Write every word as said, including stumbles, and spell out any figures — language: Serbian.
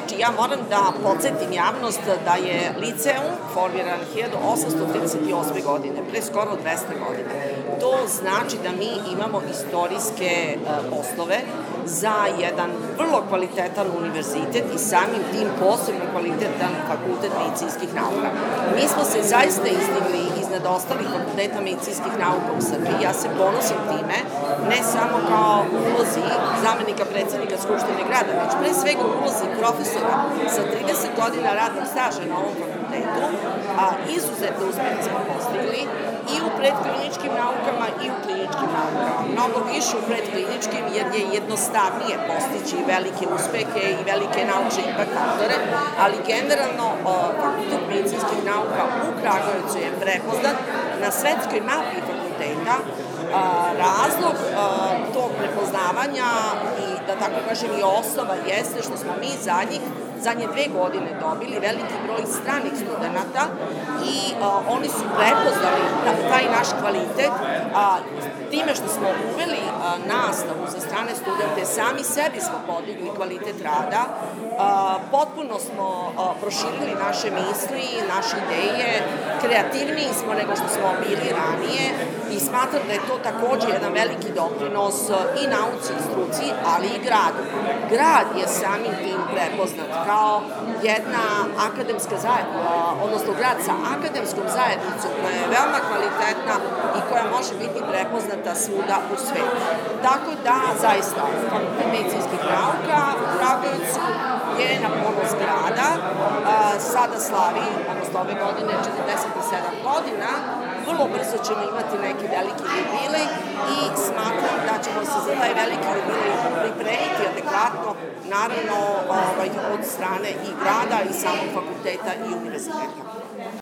Znači, ja moram da podsjetim javnost da je liceum formiran hiljadu osamsto trideset osme. godine, pre skoro dvesta godina. To znači da mi imamo istorijske osnove za jedan vrlo kvalitetan univerzitet i samim tim posebno kvalitetan fakultet medicinskih nauka. Mi smo se zaista izdigli iznad ostalih fakulteta medicinskih nauka u Srbiji. Ja se ponosim time, ne samo kao ulozi zamenika predsednika Skupštine grada, već pre svega ulozi profesora sa trideset godina radnog staža na ovom fakultetu, a izuzetno uspehe smo postigli i u predkliničkim naukama i u kliničkim naukama. Mnogo više u predkliničkim jer je jednostavnije postići velike uspehe i velike naučne impact faktore, ali generalno fakultet medicinskih nauka u Kragujevcu je prepoznat na svetskoj mapi fakulteta. Razlog tog prepoznavanja i, da tako kažem, i osnova jeste što smo mi zadnjih zadnje dve godine dobili veliki broj stranih studenta i oni su prepoznali taj naš kvalitet time što smo uveli nastavu za strane studente, sami sebi smo podigli kvalitet rada, potpuno smo proširili naše misli, naše ideje, kreativniji smo nego što smo bili ranije i smatram da je to takođe jedan veliki doprinos i nauci i struci, ali i gradu. Grad je samim tim prepoznat kao jedna akademska zajednica, odnosno grad sa akademskom zajednicom koja je veoma kvalitetna i koja može biti prepoznata svuda u svetu. Tako da, zaista, fakultet medicinskih nauka u Kragujevcu je na ponos grada, sada slavi, odnosno ove godine, četrdeset sedam godina, vrlo brzo ćemo imati neki veliki jubilej i smatram da ćemo se za taj veliki jubilej pripremiti adekvatno, naravno od strane i grada i samog fakulteta i univerziteta.